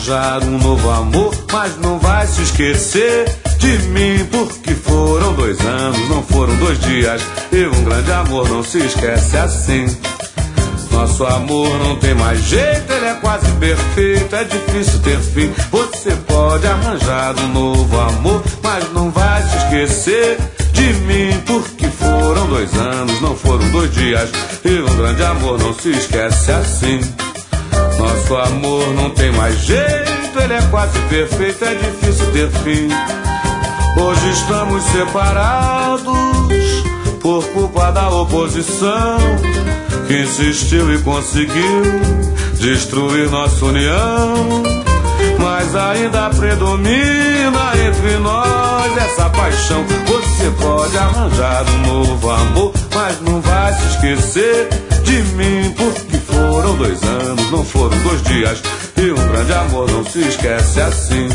arranjar um novo amor, mas não vai se esquecer de mim, porque foram 2 anos, não foram 2 dias. E um grande amor não se esquece assim. Nosso amor não tem mais jeito, ele é quase perfeito, é difícil ter fim. Você pode arranjar um novo amor, mas não vai se esquecer de mim, porque foram 2 anos, não foram 2 dias. E um grande amor não se esquece assim. Nosso amor não tem mais jeito, ele é quase perfeito, é difícil ter fim. Hoje estamos separados por culpa da oposição, que insistiu e conseguiu destruir nossa união. Mas ainda predomina entre nós essa paixão. Você pode arranjar um novo amor, mas não vai se esquecer de mim, porque foram 2 anos, não foram 2 dias. E um grande amor não se esquece assim.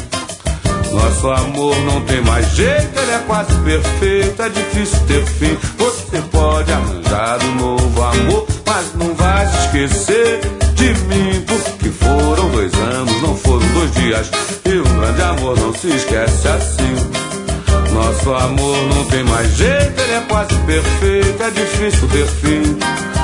Nosso amor não tem mais jeito, ele é quase perfeito, é difícil ter fim. Você pode arranjar um novo amor, mas não vai se esquecer de mim, porque foram 2 anos, não foram 2 dias. E um grande amor não se esquece assim. Nosso amor não tem mais jeito, ele é quase perfeito, é difícil ter fim.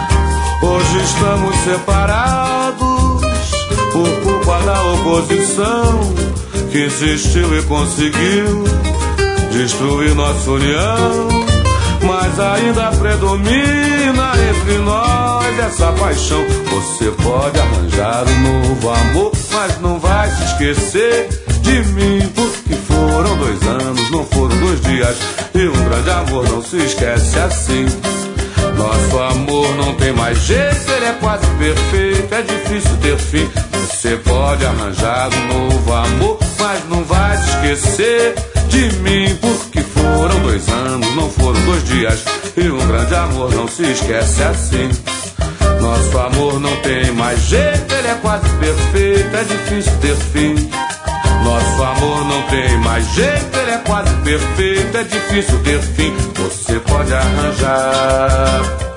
Hoje estamos separados por culpa da oposição, que insistiu e conseguiu destruir nossa união. Mas ainda predomina entre nós essa paixão. Você pode arranjar um novo amor, mas não vai se esquecer de mim, porque foram 2 anos, não foram 2 dias. E um grande amor não se esquece assim. Nosso amor não tem mais jeito, ele é quase perfeito, é difícil ter fim. Você pode arranjar um novo amor, mas não vai se esquecer de mim, porque foram 2 anos, não foram 2 dias. E um grande amor não se esquece assim. Nosso amor não tem mais jeito, ele é quase perfeito, é difícil ter fim. Nosso amor não tem mais jeito, ele é quase perfeito, é difícil ter fim. Você pode arranjar